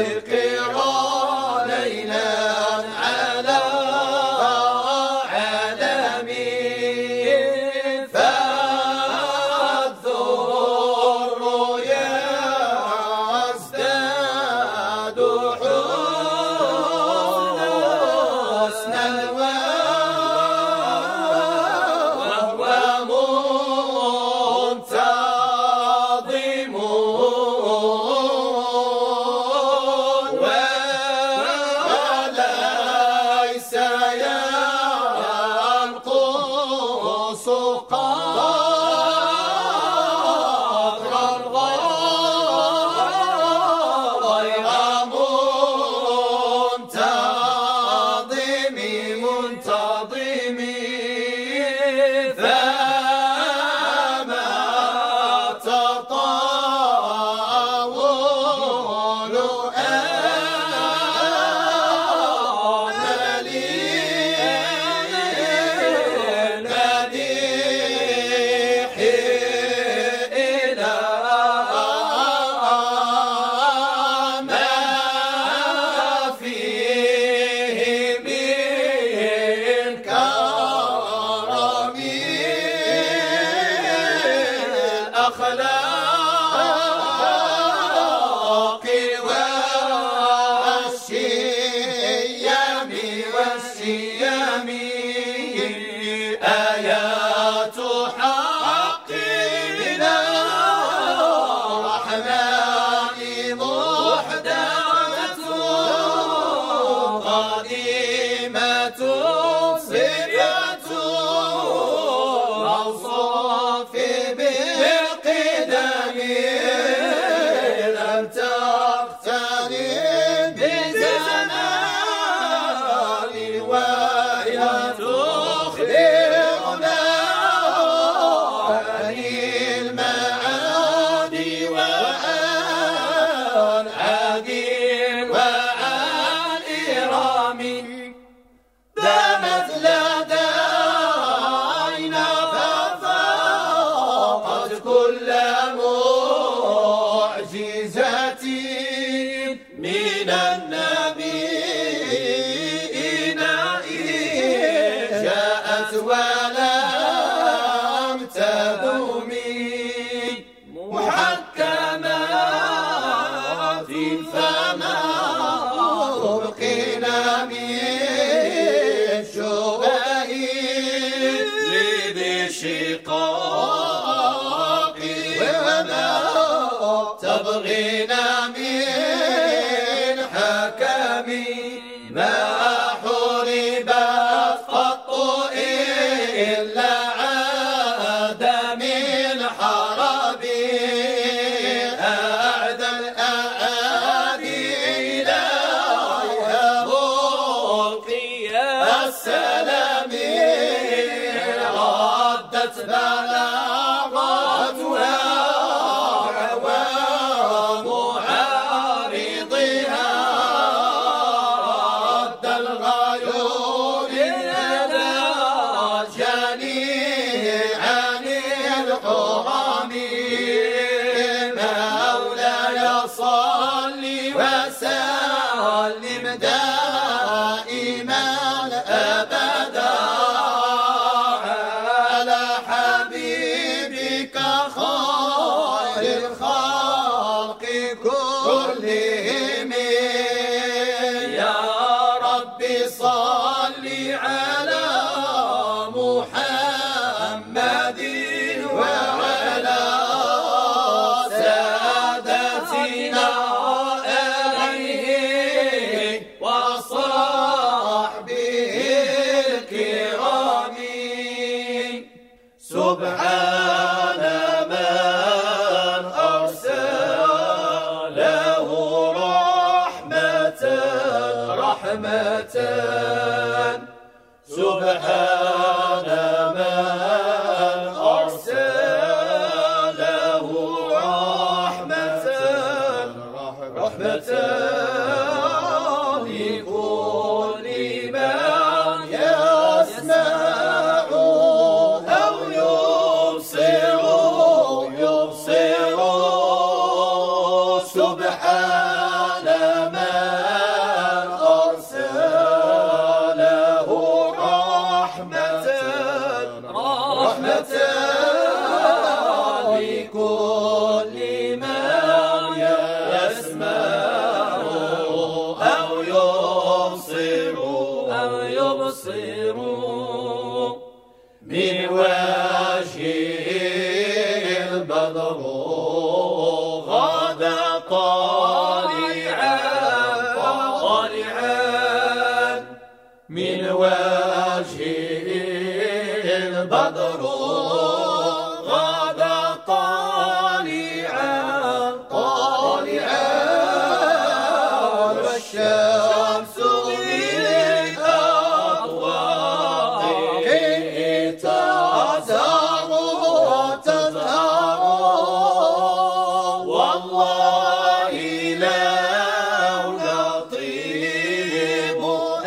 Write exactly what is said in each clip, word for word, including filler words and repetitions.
القرى ليلا على عالمي فالذر يزداد حسنا وهو منتظم وليس ينقص قدرا غير منتظم منتظم فما تطاول آن لي مديح إلى ما فيه من كرم الأخلاق والشيم والشيم آيات حق من الرحمن محدثة قديمة صفة موصوف بالقدم لم تختلف بزمان وهي تخبرنا عن المعاني وعن عادل وعن إرام دامت لدينا ففاقت كل معجزة من النبيين جاءت ولم تدومي محكمات فما أبقينا من شبه لذي شقاق وما تبغينا من حكم ما حربت قط إلا عاد من حرب أعدى الأعادي إليها ملقيا السلام ردت بلاغتها ومعارضها رد الغيور لدى جميعا الحرم مولاي صل وسلم دائما أبدا على حبيبك خير الخلق كلهم يا ربي صل على محمد وعلى سادتنا عليه وصحبه الكرام سبحان من أرسله رحمة رحمة سبحان من أرسله رحمة رحمة لكل من يسمع أو يبصر يبصر سبحان من من وجهه البدر غدا طالعا طالعا والشمس من أضواءه تزهر تزهر والله لولا طيب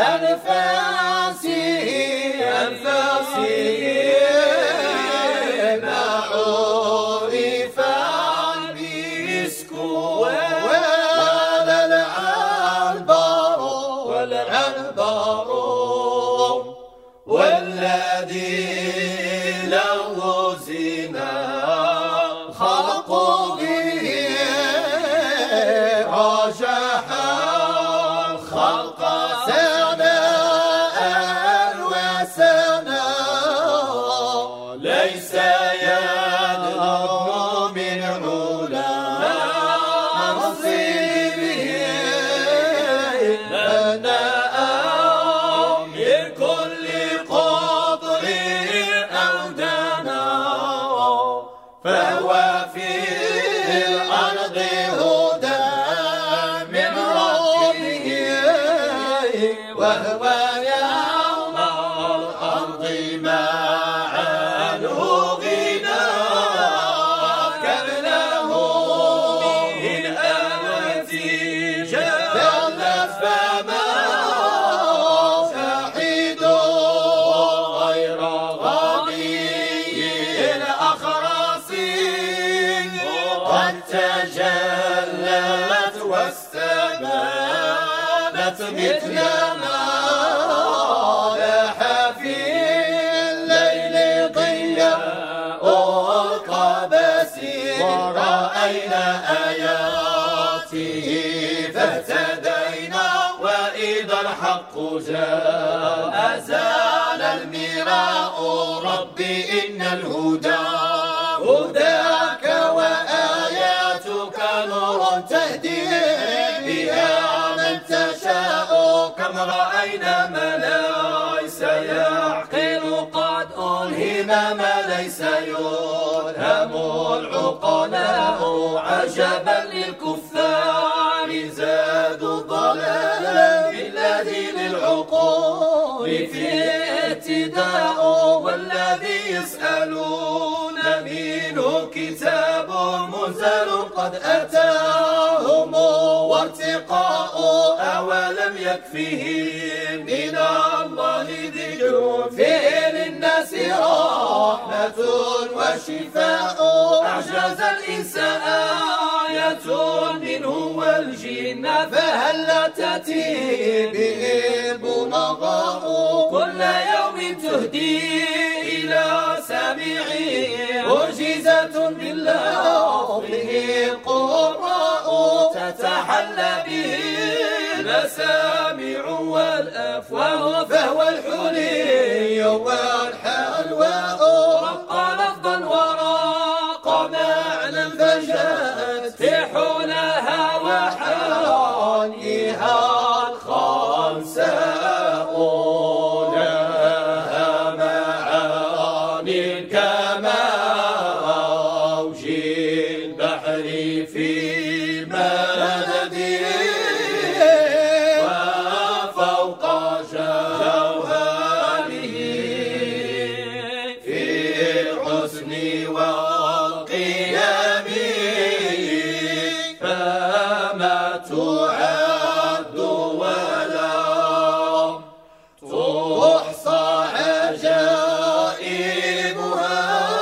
أنفاسه أنفاسه ما عرف المسك ولا العنبر ولا العنبر والذي له زنا خلق به رجح الخلق سناء وسناء ليس يدنو من علا منصبه لنا من كل قطر أو دنا فهو في الأرض هدى من ربه وهو يوم الأرض ما عنه غنى كم له من آية جلت فما شاهد غير غني الأخرس قد تجلت واستبانت مثل ما لاح في الليل ضياء القبس ورأينا آياته فاهتدينا وإذا الحق جاء أزال المراء ربي إن الهدى هداك وآياتك نور تهدي بها من تشاء كم رأينا ما ليس يعقل قد ألهم ما ليس يلهم العقلاء عجبا للكفار زادوا ضلالا بالذي للعقول في اهتداء والذي يسألون منه كتاب منزل قد أتاهم وارتقاء أولم يكفهم من الله ذكر فيه للناس رحمة وشفاء أعجز الإنسان آية منه والجن فهل لا تأتي به البلغاء كل يوم تهدي إلى سامعه معجزة باللفظه القراء تتحلى به المسامع والأفواه فهو الحلي والحلواء رق لفظا وراق معنى فجاءت تحولها وحالها الخنساء لها معاني كما موج البحر في مدد وفوق جوهره في الحسن والقيام فما تعد ولا تحصى عجائبها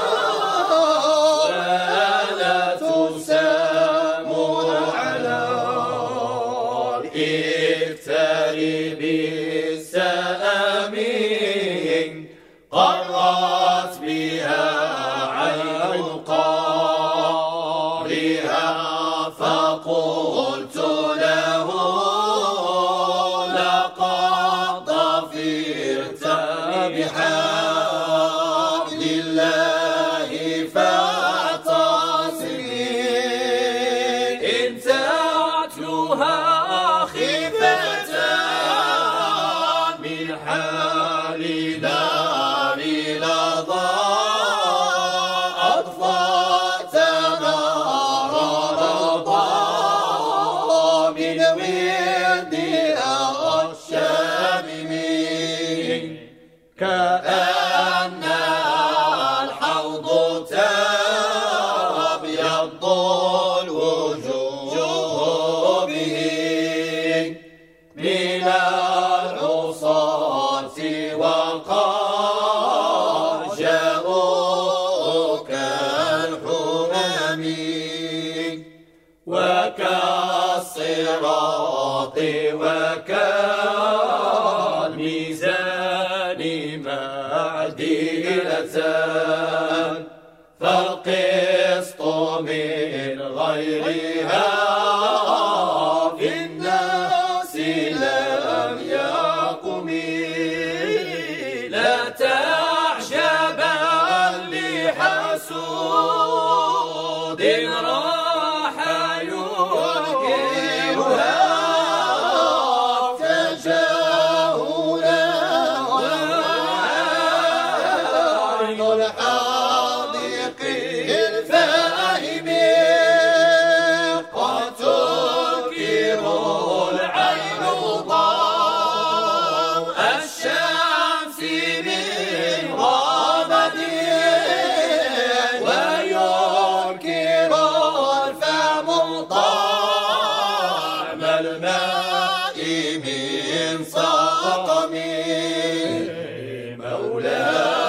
ولا تسام على الإكتار بالسام قرت بها عين قارها فقلت له لقد ظفرت بحبل الله فاعتصمي إن تتلوها خفة من العصاة وقد جاءوا كالحمم وكالصراط وكالميزان معدلة فالقسط من غيرها في الناس لم يقم لا تعجبا لحسود راح ينكرها تجاهلا وعين الحاذق الفاهم قد تنكر العين ضوء الشمس من غمد وينكر الفم طعم الماء من سقم مولاي